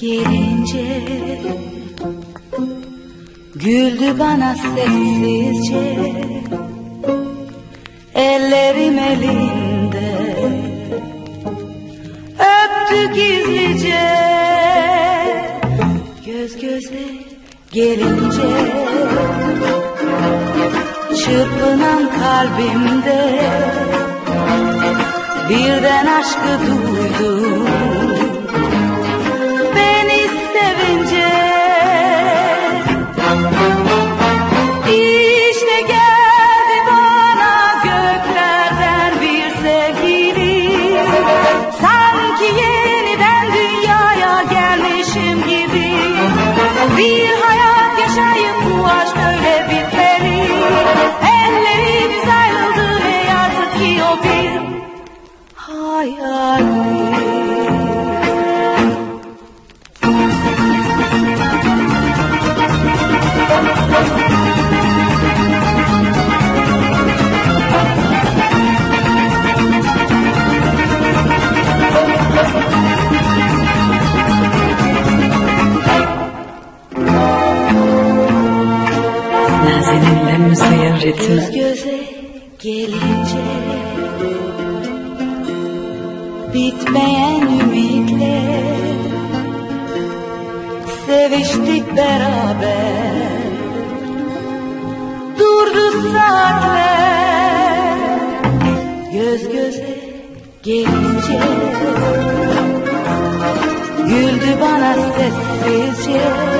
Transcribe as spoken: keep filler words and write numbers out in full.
gelince güldü bana sessizce, ellerim elinde öptü gizlice. Göz göze gelince çırpınan kalbimde birden aşkı duydum. Beni sevince işte geldi bana göklerden bir sevgili, sanki yeniden dünyaya gelmişim gibi. Bir hayat yaşayıp bu aşk öyle bitmeli. Ellerimiz ayrıldı, ne yazık ki o bir hayaldi. Nazeninle ziyaretine Göz göze gelince bitmeyen ümitle seviştik beraber. Durdu saatler göz göze gelince, güldü bana sessizce.